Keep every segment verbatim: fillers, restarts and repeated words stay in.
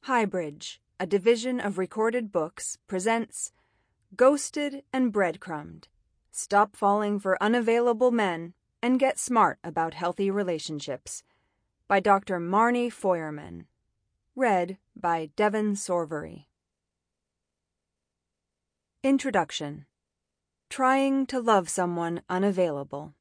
Highbridge, a division of Recorded Books, presents Ghosted and Breadcrumbed. Stop falling for unavailable men and get smart about healthy relationships. By Doctor Marnie Feuerman. Read by Devon Sorvery. Introduction. Trying to love someone unavailable.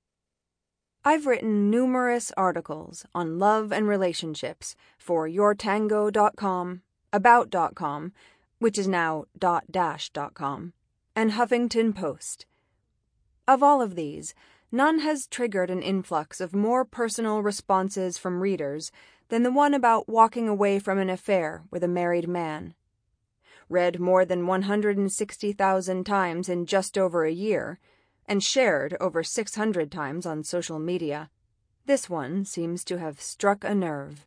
I've written numerous articles on love and relationships for your tango dot com, about dot com, which is now dot dash dot com, and Huffington Post. Of all of these, none has triggered an influx of more personal responses from readers than the one about walking away from an affair with a married man. Read more than one hundred sixty thousand times in just over a year, and shared over six hundred times on social media, this one seems to have struck a nerve.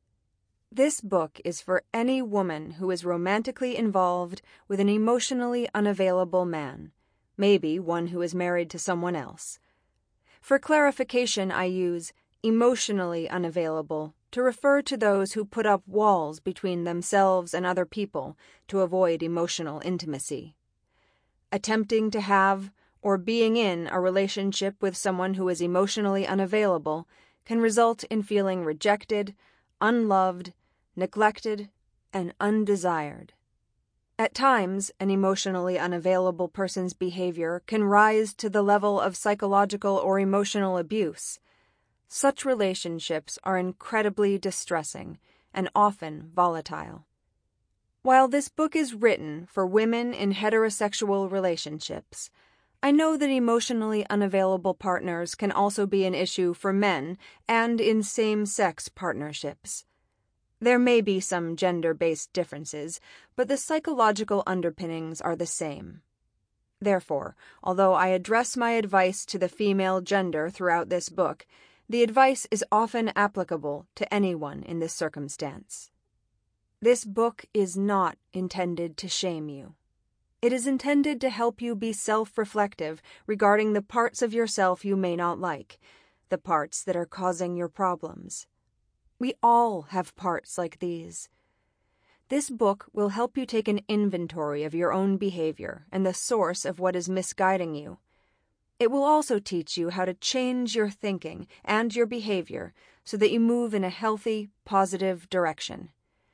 This book is for any woman who is romantically involved with an emotionally unavailable man, maybe one who is married to someone else. For clarification, I use emotionally unavailable to refer to those who put up walls between themselves and other people to avoid emotional intimacy. Attempting to have or being in a relationship with someone who is emotionally unavailable can result in feeling rejected, unloved, neglected, and undesired. At times, an emotionally unavailable person's behavior can rise to the level of psychological or emotional abuse. Such relationships are incredibly distressing and often volatile. While this book is written for women in heterosexual relationships, I know that emotionally unavailable partners can also be an issue for men and in same-sex partnerships. There may be some gender-based differences, but the psychological underpinnings are the same. Therefore, although I address my advice to the female gender throughout this book, the advice is often applicable to anyone in this circumstance. This book is not intended to shame you. It is intended to help you be self-reflective regarding the parts of yourself you may not like, the parts that are causing your problems. We all have parts like these. This book will help you take an inventory of your own behavior and the source of what is misguiding you. It will also teach you how to change your thinking and your behavior so that you move in a healthy, positive direction.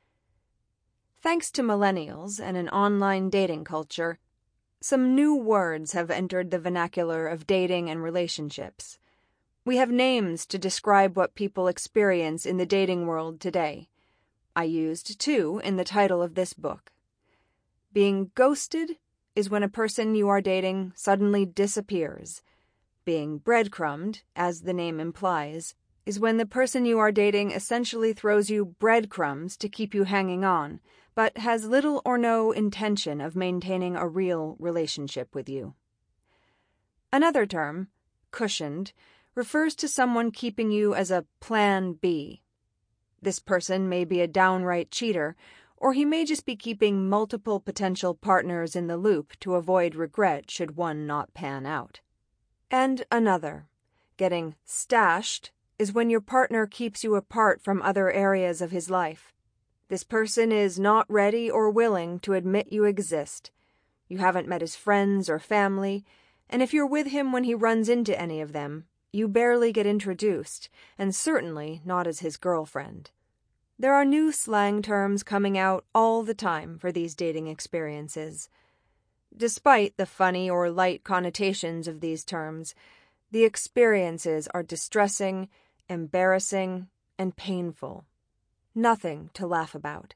Thanks to millennials and an online dating culture, some new words have entered the vernacular of dating and relationships. We have names to describe what people experience in the dating world today. I used two in the title of this book. Being ghosted is when a person you are dating suddenly disappears. Being breadcrumbed, as the name implies, is when the person you are dating essentially throws you breadcrumbs to keep you hanging on, but has little or no intention of maintaining a real relationship with you. Another term, cushioned, refers to someone keeping you as a plan B. This person may be a downright cheater, or he may just be keeping multiple potential partners in the loop to avoid regret should one not pan out. And another, getting stashed, is when your partner keeps you apart from other areas of his life. This person is not ready or willing to admit you exist. You haven't met his friends or family, and if you're with him when he runs into any of them, you barely get introduced, and certainly not as his girlfriend. There are new slang terms coming out all the time for these dating experiences. Despite the funny or light connotations of these terms, the experiences are distressing, embarrassing, and painful. Nothing to laugh about.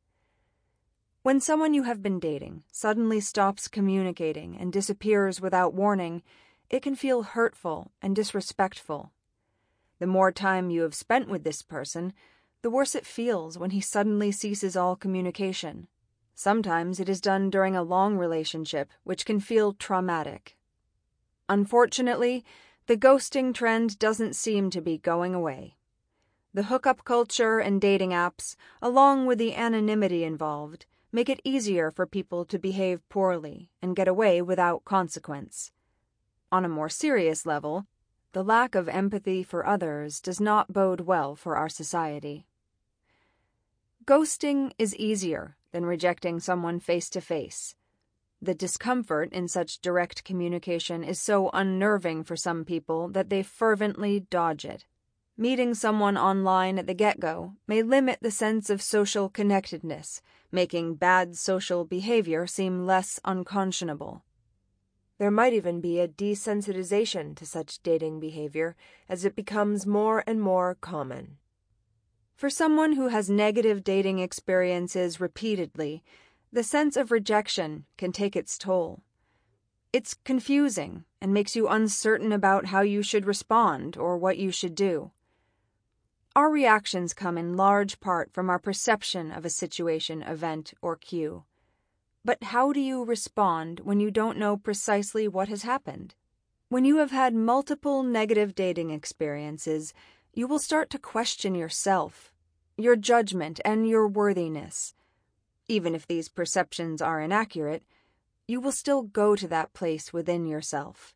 When someone you have been dating suddenly stops communicating and disappears without warning, it can feel hurtful and disrespectful. The more time you have spent with this person, the worse it feels when he suddenly ceases all communication. Sometimes it is done during a long relationship, which can feel traumatic. Unfortunately, the ghosting trend doesn't seem to be going away. The hookup culture and dating apps, along with the anonymity involved, make it easier for people to behave poorly and get away without consequence. On a more serious level, the lack of empathy for others does not bode well for our society. Ghosting is easier than rejecting someone face to face. The discomfort in such direct communication is so unnerving for some people that they fervently dodge it. Meeting someone online at the get-go may limit the sense of social connectedness, making bad social behavior seem less unconscionable. There might even be a desensitization to such dating behavior as it becomes more and more common. For someone who has negative dating experiences repeatedly, the sense of rejection can take its toll. It's confusing and makes you uncertain about how you should respond or what you should do. Our reactions come in large part from our perception of a situation, event, or cue. But how do you respond when you don't know precisely what has happened? When you have had multiple negative dating experiences, you will start to question yourself, your judgment, and your worthiness. Even if these perceptions are inaccurate, you will still go to that place within yourself.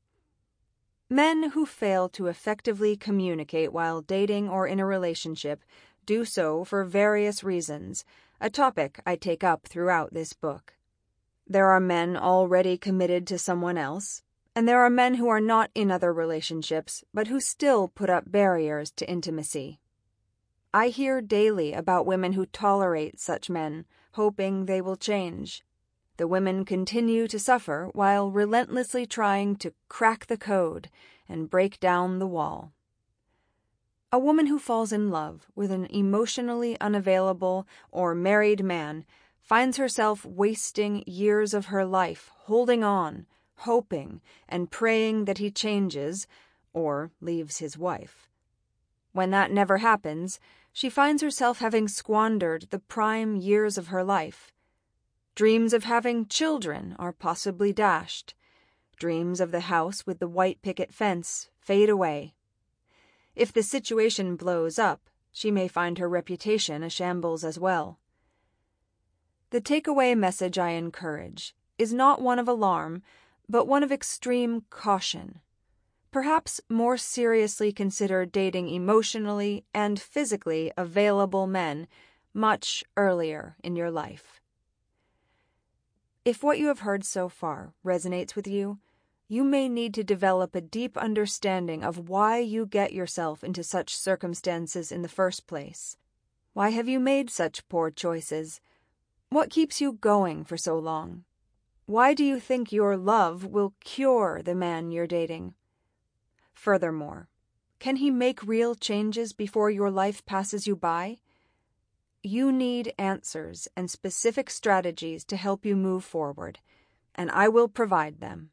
Men who fail to effectively communicate while dating or in a relationship do so for various reasons, a topic I take up throughout this book. There are men already committed to someone else, and there are men who are not in other relationships but who still put up barriers to intimacy. I hear daily about women who tolerate such men, hoping they will change. The women continue to suffer while relentlessly trying to crack the code and break down the wall. A woman who falls in love with an emotionally unavailable or married man finds herself wasting years of her life holding on, hoping, and praying that he changes or leaves his wife. When that never happens, she finds herself having squandered the prime years of her life. Dreams of having children are possibly dashed. Dreams of the house with the white picket fence fade away. If the situation blows up, she may find her reputation a shambles as well. The takeaway message I encourage is not one of alarm, but one of extreme caution. Perhaps more seriously consider dating emotionally and physically available men much earlier in your life. If what you have heard so far resonates with you, you may need to develop a deep understanding of why you get yourself into such circumstances in the first place. Why have you made such poor choices? What keeps you going for so long? Why do you think your love will cure the man you're dating? Furthermore, can he make real changes before your life passes you by? You need answers and specific strategies to help you move forward, and I will provide them.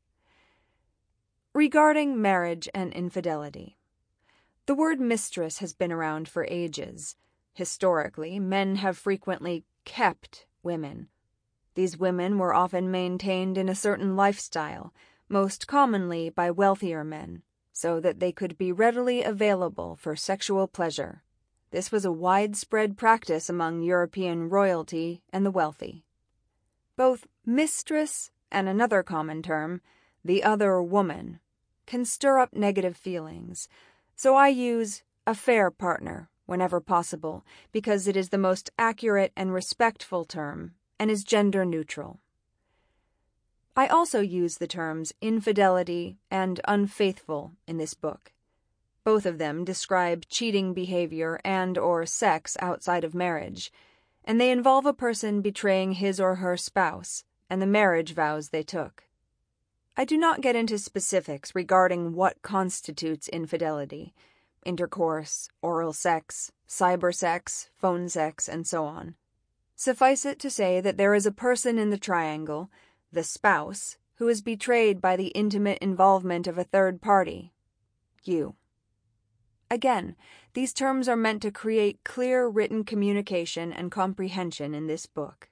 Regarding marriage and infidelity, the word mistress has been around for ages. Historically, men have frequently kept women. These women were often maintained in a certain lifestyle, most commonly by wealthier men, so that they could be readily available for sexual pleasure. This was a widespread practice among European royalty and the wealthy. Both mistress and another common term, the other woman, can stir up negative feelings, so I use affair partner whenever possible because it is the most accurate and respectful term and is gender neutral. I also use the terms infidelity and unfaithful in this book. Both of them describe cheating behavior and or sex outside of marriage, and they involve a person betraying his or her spouse and the marriage vows they took. I do not get into specifics regarding what constitutes infidelity, intercourse, oral sex, cyber sex, phone sex, and so on. Suffice it to say that there is a person in the triangle, the spouse, who is betrayed by the intimate involvement of a third party, you. Again, these terms are meant to create clear written communication and comprehension in this book.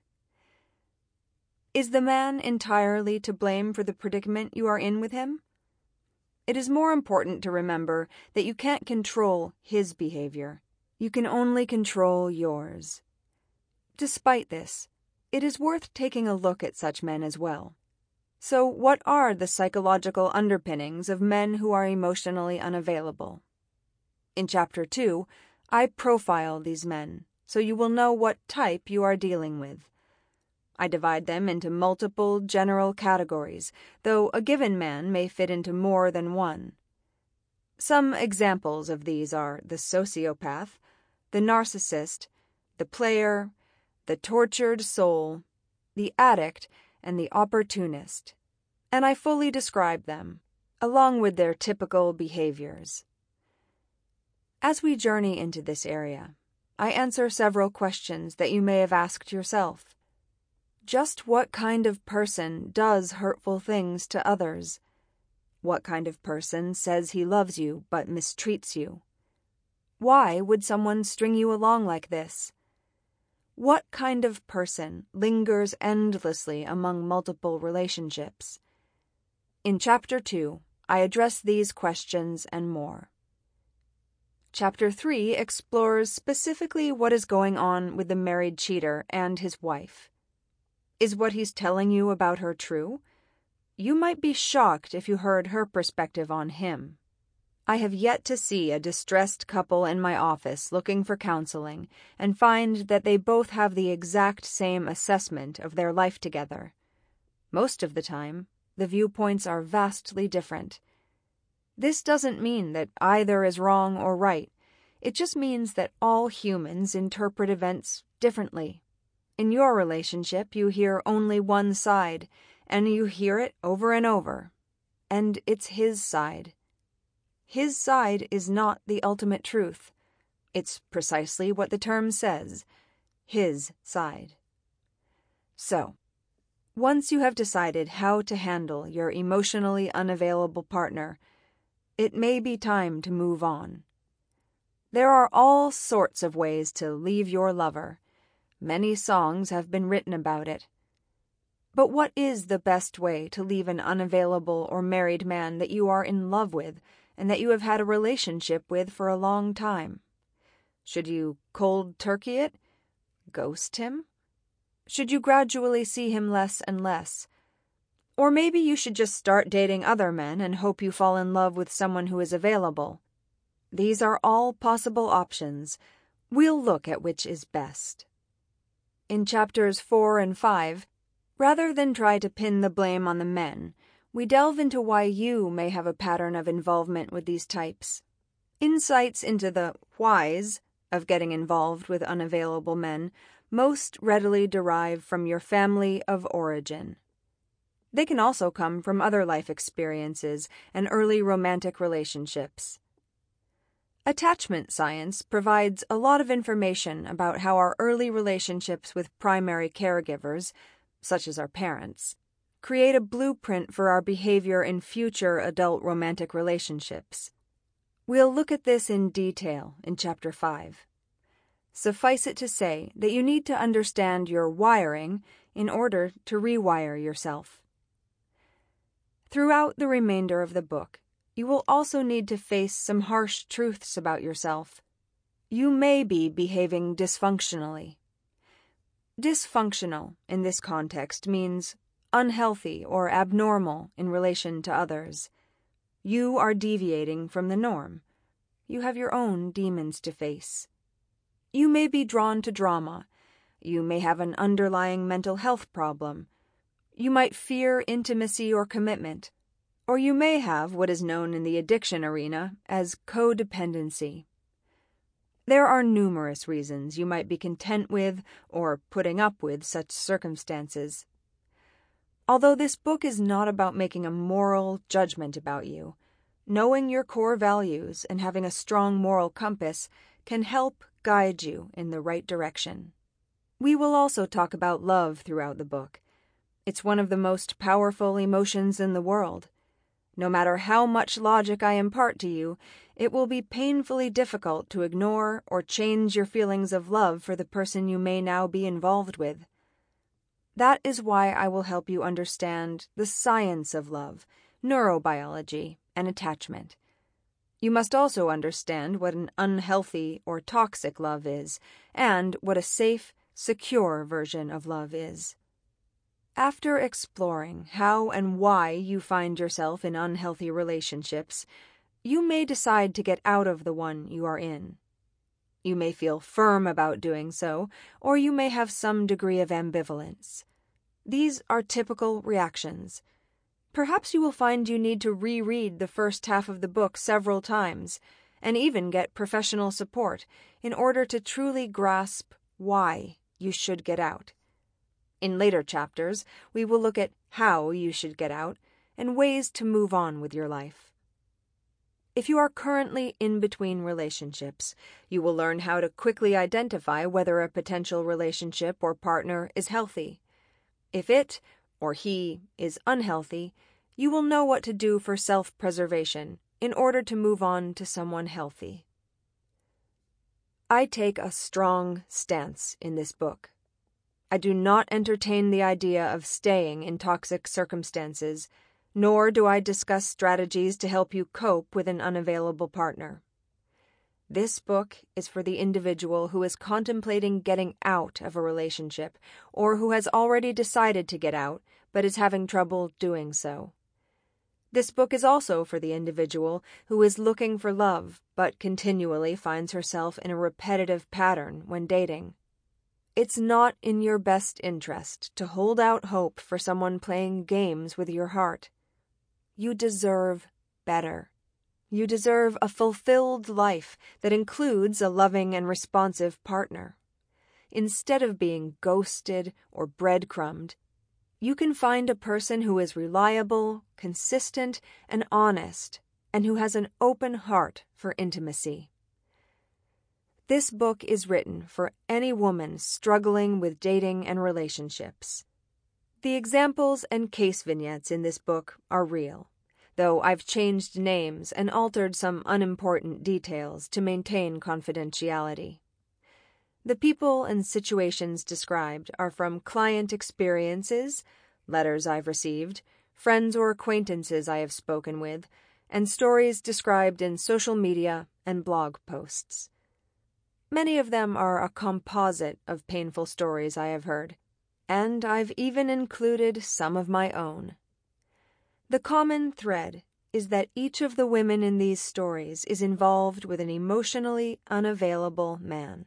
Is the man entirely to blame for the predicament you are in with him? It is more important to remember that you can't control his behavior. You can only control yours. Despite this, it is worth taking a look at such men as well. So, what are the psychological underpinnings of men who are emotionally unavailable? In Chapter two, I profile these men, so you will know what type you are dealing with. I divide them into multiple general categories, though a given man may fit into more than one. Some examples of these are the sociopath, the narcissist, the player, the tortured soul, the addict, and the opportunist, and I fully describe them, along with their typical behaviors. As we journey into this area, I answer several questions that you may have asked yourself. Just what kind of person does hurtful things to others? What kind of person says he loves you but mistreats you? Why would someone string you along like this? What kind of person lingers endlessly among multiple relationships? In Chapter two, I address these questions and more. Chapter three explores specifically what is going on with the married cheater and his wife. Is what he's telling you about her true? You might be shocked if you heard her perspective on him. I have yet to see a distressed couple in my office looking for counseling and find that they both have the exact same assessment of their life together. Most of the time, the viewpoints are vastly different. This doesn't mean that either is wrong or right. It just means that all humans interpret events differently. In your relationship, you hear only one side, and you hear it over and over. And it's his side. His side is not the ultimate truth. It's precisely what the term says, his side. So, once you have decided how to handle your emotionally unavailable partner, it may be time to move on. There are all sorts of ways to leave your lover. Many songs have been written about it. But what is the best way to leave an unavailable or married man that you are in love with and that you have had a relationship with for a long time? Should you cold turkey it? Ghost him? Should you gradually see him less and less? Or maybe you should just start dating other men and hope you fall in love with someone who is available. These are all possible options. We'll look at which is best. In chapters four and five, rather than try to pin the blame on the men, we delve into why you may have a pattern of involvement with these types. Insights into the whys of getting involved with unavailable men most readily derive from your family of origin. They can also come from other life experiences and early romantic relationships. Attachment science provides a lot of information about how our early relationships with primary caregivers, such as our parents, create a blueprint for our behavior in future adult romantic relationships. We'll look at this in detail in Chapter five. Suffice it to say that you need to understand your wiring in order to rewire yourself. Throughout the remainder of the book, you will also need to face some harsh truths about yourself. You may be behaving dysfunctionally. Dysfunctional in this context means unhealthy or abnormal in relation to others. You are deviating from the norm. You have your own demons to face. You may be drawn to drama. You may have an underlying mental health problem. You might fear intimacy or commitment. Or you may have what is known in the addiction arena as codependency. There are numerous reasons you might be content with or putting up with such circumstances. Although this book is not about making a moral judgment about you, knowing your core values and having a strong moral compass can help guide you in the right direction. We will also talk about love throughout the book. It's one of the most powerful emotions in the world. No matter how much logic I impart to you, it will be painfully difficult to ignore or change your feelings of love for the person you may now be involved with. That is why I will help you understand the science of love, neurobiology, and attachment. You must also understand what an unhealthy or toxic love is, and what a safe, secure version of love is. After exploring how and why you find yourself in unhealthy relationships, you may decide to get out of the one you are in. You may feel firm about doing so, or you may have some degree of ambivalence. These are typical reactions. Perhaps you will find you need to reread the first half of the book several times, and even get professional support in order to truly grasp why you should get out. In later chapters, we will look at how you should get out and ways to move on with your life. If you are currently in between relationships, you will learn how to quickly identify whether a potential relationship or partner is healthy. If it, or he, is unhealthy, you will know what to do for self-preservation in order to move on to someone healthy. I take a strong stance in this book. I do not entertain the idea of staying in toxic circumstances, nor do I discuss strategies to help you cope with an unavailable partner. This book is for the individual who is contemplating getting out of a relationship or who has already decided to get out but is having trouble doing so. This book is also for the individual who is looking for love but continually finds herself in a repetitive pattern when dating. It's not in your best interest to hold out hope for someone playing games with your heart. You deserve better. You deserve a fulfilled life that includes a loving and responsive partner. Instead of being ghosted or breadcrumbed, you can find a person who is reliable, consistent, and honest, and who has an open heart for intimacy. This book is written for any woman struggling with dating and relationships. The examples and case vignettes in this book are real, though I've changed names and altered some unimportant details to maintain confidentiality. The people and situations described are from client experiences, letters I've received, friends or acquaintances I have spoken with, and stories described in social media and blog posts. Many of them are a composite of painful stories I have heard, and I've even included some of my own. The common thread is that each of the women in these stories is involved with an emotionally unavailable man.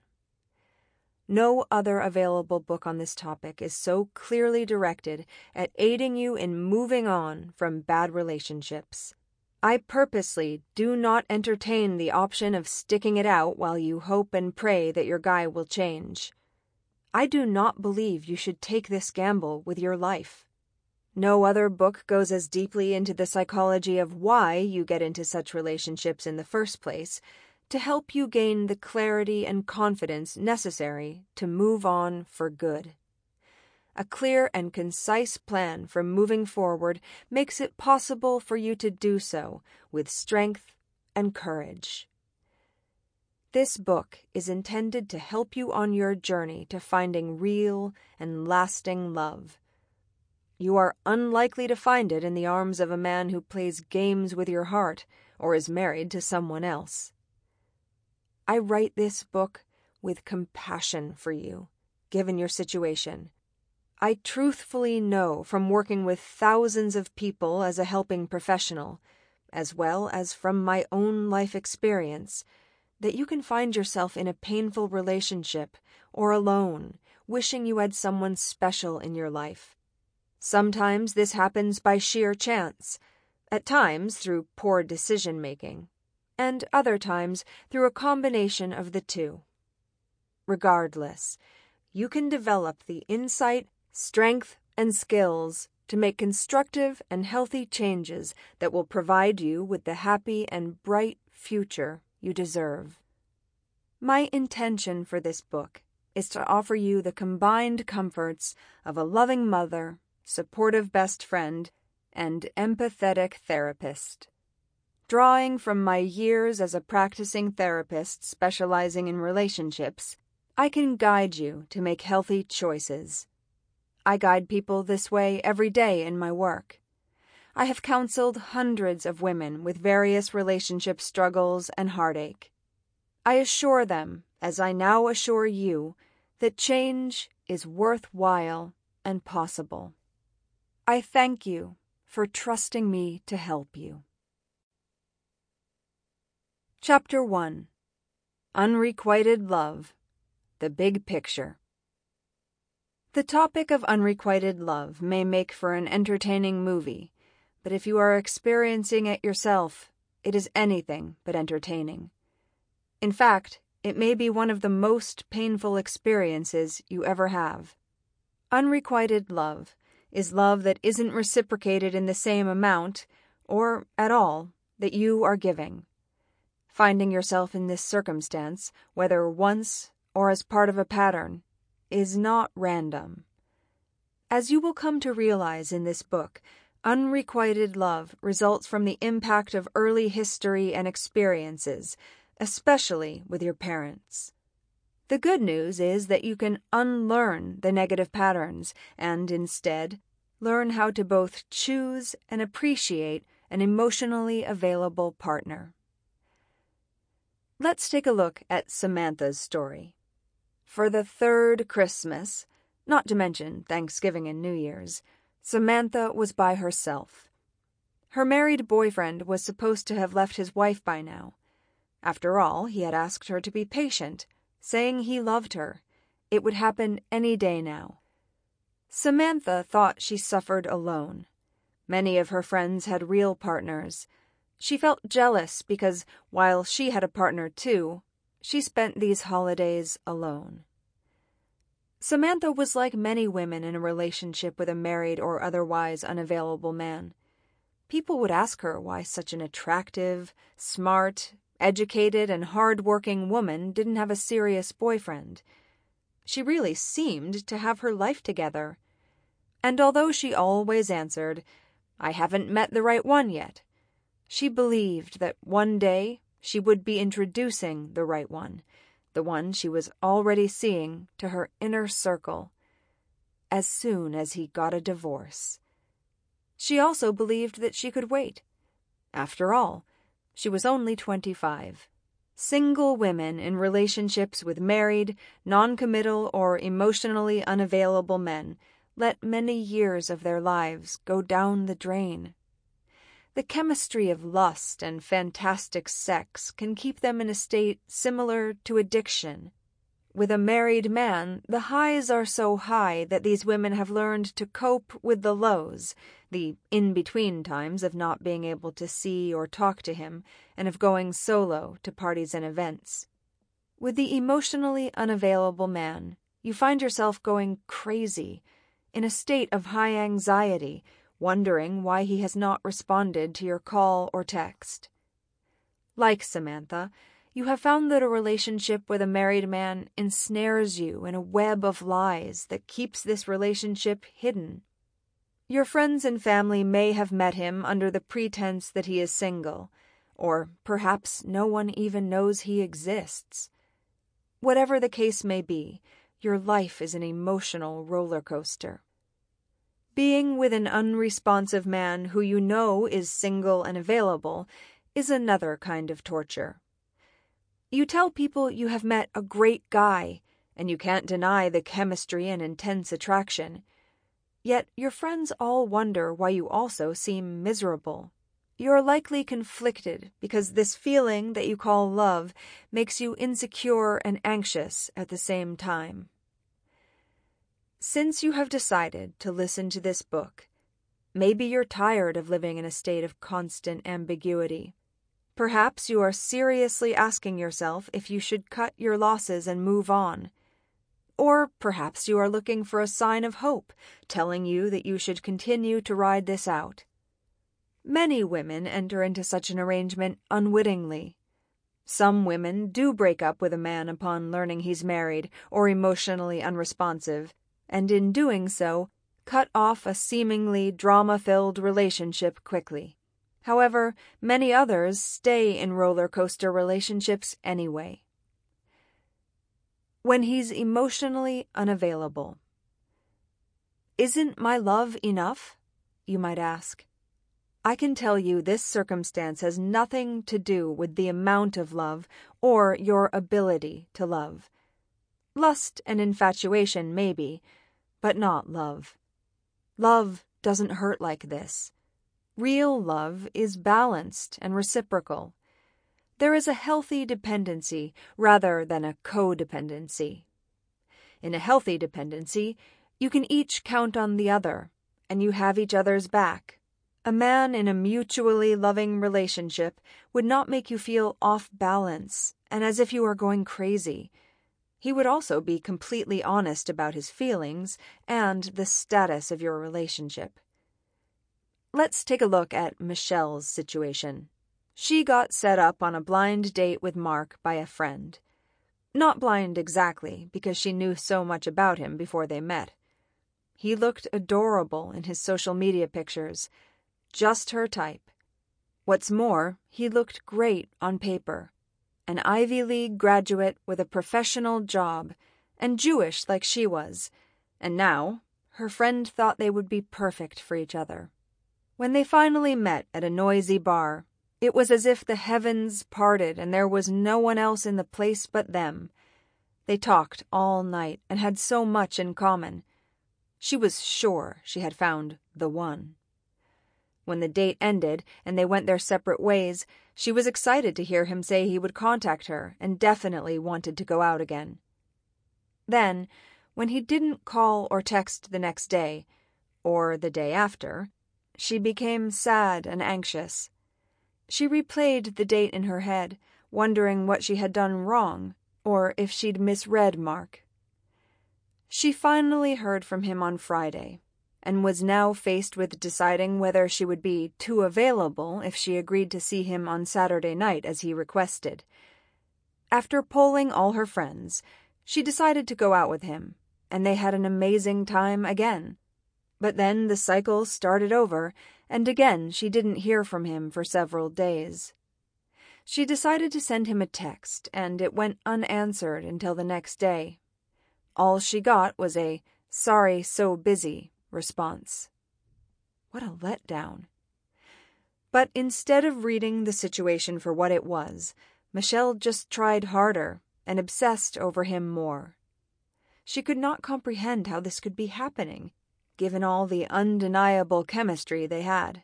No other available book on this topic is so clearly directed at aiding you in moving on from bad relationships. I purposely do not entertain the option of sticking it out while you hope and pray that your guy will change. I do not believe you should take this gamble with your life. No other book goes as deeply into the psychology of why you get into such relationships in the first place, to help you gain the clarity and confidence necessary to move on for good. A clear and concise plan for moving forward makes it possible for you to do so with strength and courage. This book is intended to help you on your journey to finding real and lasting love. You are unlikely to find it in the arms of a man who plays games with your heart or is married to someone else. I write this book with compassion for you, given your situation. I truthfully know from working with thousands of people as a helping professional, as well as from my own life experience, that you can find yourself in a painful relationship or alone, wishing you had someone special in your life. Sometimes this happens by sheer chance, at times through poor decision-making, and other times through a combination of the two. Regardless, you can develop the insight, strength, and skills to make constructive and healthy changes that will provide you with the happy and bright future you deserve. My intention for this book is to offer you the combined comforts of a loving mother, supportive best friend, and empathetic therapist. Drawing from my years as a practicing therapist specializing in relationships, I can guide you to make healthy choices. I guide people this way every day in my work. I have counseled hundreds of women with various relationship struggles and heartache. I assure them, as I now assure you, that change is worthwhile and possible. I thank you for trusting me to help you. Chapter one. Unrequited love. The big picture. The topic of unrequited love may make for an entertaining movie, but if you are experiencing it yourself, it is anything but entertaining. In fact, it may be one of the most painful experiences you ever have. Unrequited love is love that isn't reciprocated in the same amount, or at all, that you are giving. Finding yourself in this circumstance, whether once or as part of a pattern, is not random. As you will come to realize in this book, unrequited love results from the impact of early history and experiences, especially with your parents. The good news is that you can unlearn the negative patterns and, instead, learn how to both choose and appreciate an emotionally available partner. Let's take a look at Samantha's story. For the third Christmas, not to mention Thanksgiving and New Year's, Samantha was by herself. Her married boyfriend was supposed to have left his wife by now. After all, he had asked her to be patient, saying he loved her. It would happen any day now. Samantha thought she suffered alone. Many of her friends had real partners. She felt jealous because, while she had a partner too, she spent these holidays alone. Samantha was like many women in a relationship with a married or otherwise unavailable man. People would ask her why such an attractive, smart, educated, and hard-working woman didn't have a serious boyfriend. She really seemed to have her life together. And although she always answered, "I haven't met the right one yet," she believed that one day she would be introducing the right one, the one she was already seeing, to her inner circle, as soon as he got a divorce. She also believed that she could wait. After all, she was only twenty-five. Single women in relationships with married, non-committal, or emotionally unavailable men let many years of their lives go down the drain. The chemistry of lust and fantastic sex can keep them in a state similar to addiction. With a married man, the highs are so high that these women have learned to cope with the lows, the in-between times of not being able to see or talk to him, and of going solo to parties and events. With the emotionally unavailable man, you find yourself going crazy, in a state of high anxiety, wondering why he has not responded to your call or text. Like Samantha, you have found that a relationship with a married man ensnares you in a web of lies that keeps this relationship hidden. Your friends and family may have met him under the pretense that he is single, or perhaps no one even knows he exists. Whatever the case may be, your life is an emotional roller coaster. Being with an unresponsive man who you know is single and available is another kind of torture. You tell people you have met a great guy, and you can't deny the chemistry and intense attraction. Yet your friends all wonder why you also seem miserable. You're likely conflicted because this feeling that you call love makes you insecure and anxious at the same time. Since you have decided to listen to this book, maybe you're tired of living in a state of constant ambiguity. Perhaps you are seriously asking yourself if you should cut your losses and move on. Or perhaps you are looking for a sign of hope, telling you that you should continue to ride this out. Many women enter into such an arrangement unwittingly. Some women do break up with a man upon learning he's married or emotionally unresponsive, and in doing so, cut off a seemingly drama-filled relationship quickly. However, many others stay in roller coaster relationships anyway. When he's emotionally unavailable. Isn't my love enough? You might ask. I can tell you this circumstance has nothing to do with the amount of love or your ability to love. Lust and infatuation maybe, but not love. Love doesn't hurt like this. Real love is balanced and reciprocal. There is a healthy dependency rather than a codependency. In a healthy dependency, you can each count on the other, and you have each other's back. A man in a mutually loving relationship would not make you feel off balance and as if you are going crazy. He would also be completely honest about his feelings and the status of your relationship. Let's take a look at Michelle's situation. She got set up on a blind date with Mark by a friend. Not blind exactly, because she knew so much about him before they met. He looked adorable in his social media pictures, just her type. What's more, he looked great on paper. An Ivy League graduate with a professional job, and Jewish like she was, and now her friend thought they would be perfect for each other. When they finally met at a noisy bar, it was as if the heavens parted and there was no one else in the place but them. They talked all night and had so much in common. She was sure she had found the one. When the date ended and they went their separate ways, she was excited to hear him say he would contact her and definitely wanted to go out again. Then, when he didn't call or text the next day, or the day after, she became sad and anxious. She replayed the date in her head, wondering what she had done wrong, or if she'd misread Mark. She finally heard from him on Friday, and was now faced with deciding whether she would be too available if she agreed to see him on Saturday night as he requested. After polling all her friends, she decided to go out with him, and they had an amazing time again. But then the cycle started over, and again she didn't hear from him for several days. She decided to send him a text, and it went unanswered until the next day. All she got was a "sorry, so busy" response. What a letdown. But instead of reading the situation for what it was, Michelle just tried harder and obsessed over him more. She could not comprehend how this could be happening, given all the undeniable chemistry they had.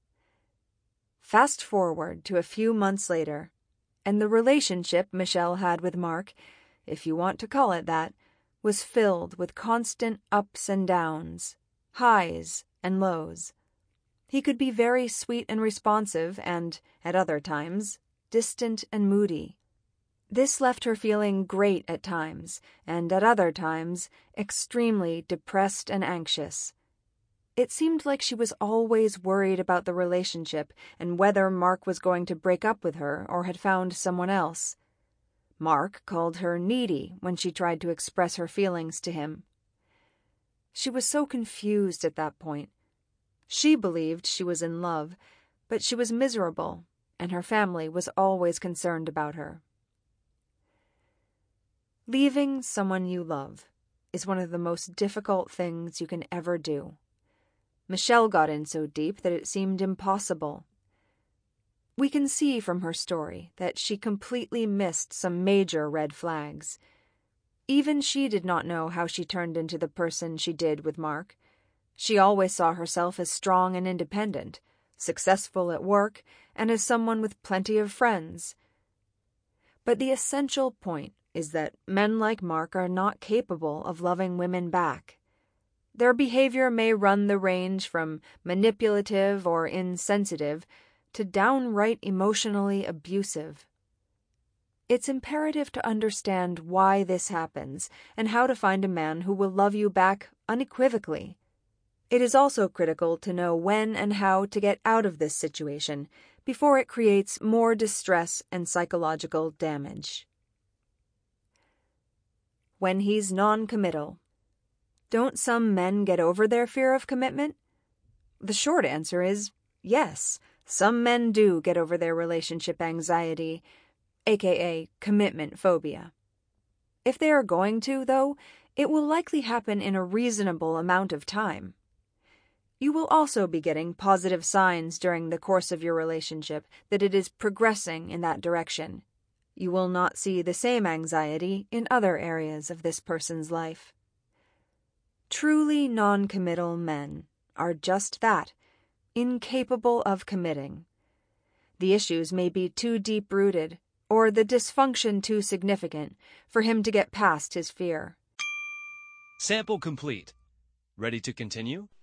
Fast forward to a few months later, and the relationship Michelle had with Mark, if you want to call it that, was filled with constant ups and downs, highs and lows. He could be very sweet and responsive and, at other times, distant and moody. This left her feeling great at times, and at other times, extremely depressed and anxious. It seemed like she was always worried about the relationship and whether Mark was going to break up with her or had found someone else. Mark called her needy when she tried to express her feelings to him. She was so confused at that point. She believed she was in love, but she was miserable, and her family was always concerned about her. Leaving someone you love is one of the most difficult things you can ever do. Michelle got in so deep that it seemed impossible. We can see from her story that she completely missed some major red flags. Even she did not know how she turned into the person she did with Mark. She always saw herself as strong and independent, successful at work, and as someone with plenty of friends. But the essential point is that men like Mark are not capable of loving women back. Their behavior may run the range from manipulative or insensitive to downright emotionally abusive. It's imperative to understand why this happens and how to find a man who will love you back unequivocally. It is also critical to know when and how to get out of this situation before it creates more distress and psychological damage. When he's non-committal. Don't some men get over their fear of commitment? The short answer is yes. Some men do get over their relationship anxiety, aka commitment phobia. If they are going to, though, it will likely happen in a reasonable amount of time. You will also be getting positive signs during the course of your relationship that it is progressing in that direction. You will not see the same anxiety in other areas of this person's life. Truly non-committal men are just that, incapable of committing. The issues may be too deep-rooted, or the dysfunction too significant for him to get past his fear. Sample complete. Ready to continue?